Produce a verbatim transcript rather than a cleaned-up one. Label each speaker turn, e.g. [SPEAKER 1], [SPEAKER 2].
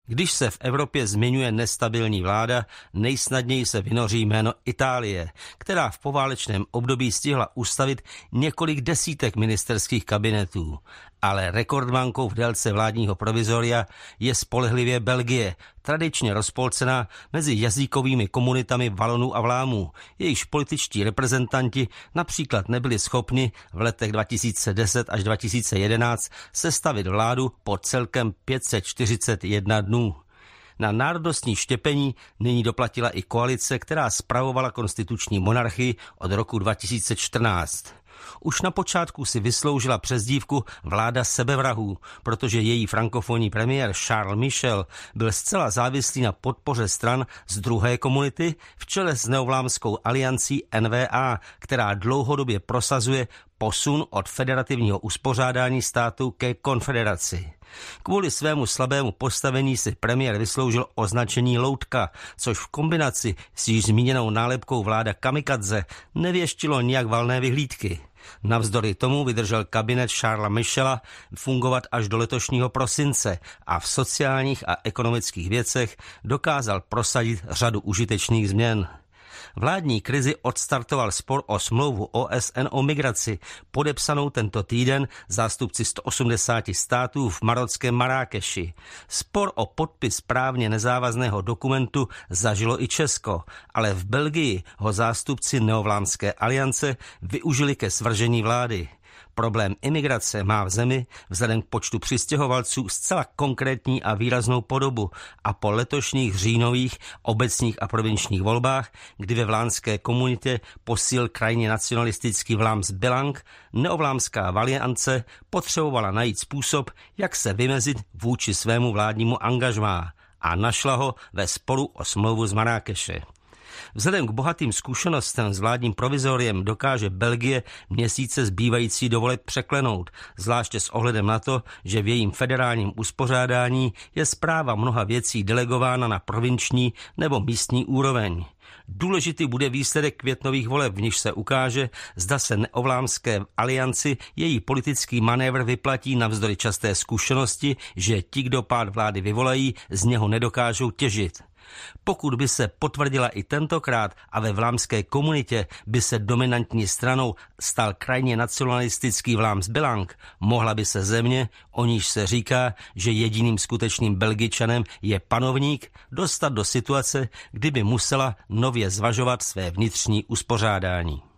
[SPEAKER 1] Když se v Evropě zmiňuje nestabilní vláda, nejsnadněji se vynoří jméno Itálie, která v poválečném období stihla ustavit několik desítek ministerských kabinetů. Ale rekordmankou v délce vládního provizoria je spolehlivě Belgie, tradičně rozpolcená mezi jazykovými komunitami Valonů a Vlámů. Jejichž političtí reprezentanti například nebyli schopni v letech dva tisíce deset až dva tisíce jedenáct sestavit vládu po celkem pět set čtyřicet jedna dnů. Na národnostní štěpení nyní doplatila i koalice, která spravovala konstituční monarchii od roku dva tisíce čtrnáct. Už na počátku si vysloužila přezdívku vláda sebevrahů, protože její frankofonní premiér Charles Michel byl zcela závislý na podpoře stran z druhé komunity v čele s neovlámskou aliancí N V A, která dlouhodobě prosazuje posun od federativního uspořádání státu ke konfederaci. Kvůli svému slabému postavení si premiér vysloužil označení loutka, což v kombinaci s již zmíněnou nálepkou vláda kamikadze nevěštilo nijak valné vyhlídky. Navzdory tomu vydržel kabinet Charlesa Michela fungovat až do letošního prosince a v sociálních a ekonomických věcech dokázal prosadit řadu užitečných změn. Vládní krizi odstartoval spor o smlouvu O S N o migraci, podepsanou tento týden zástupci sto osmdesáti států v marockém Marrákeši. Spor o podpis právně nezávazného dokumentu zažilo i Česko, ale v Belgii ho zástupci neovlámské aliance využili ke svržení vlády. Problém imigrace má v zemi vzhledem k počtu přistěhovalců zcela konkrétní a výraznou podobu a po letošních říjnových obecních a provinčních volbách, kdy ve vlámské komunitě posílil krajně nacionalistický Vlaams Belang, neovlámská aliance potřebovala najít způsob, jak se vymezit vůči svému vládnímu angažmá a našla ho ve sporu o smlouvu z Marrákeše. Vzhledem k bohatým zkušenostem s vládním provizoriem dokáže Belgie měsíce zbývající do voleb překlenout, zvláště s ohledem na to, že v jejím federálním uspořádání je správa mnoha věcí delegována na provinční nebo místní úroveň. Důležitý bude výsledek květnových voleb, v nichž se ukáže, zda se neovlámské alianci její politický manévr vyplatí navzdory časté zkušenosti, že ti, kdo pád vlády vyvolají, z něho nedokážou těžit. Pokud by se potvrdila i tentokrát a ve vlámské komunitě by se dominantní stranou stal krajně nacionalistický Vlaams Belang, mohla by se země, o níž se říká, že jediným skutečným Belgičanem je panovník, dostat do situace, kdyby musela nově zvažovat své vnitřní uspořádání.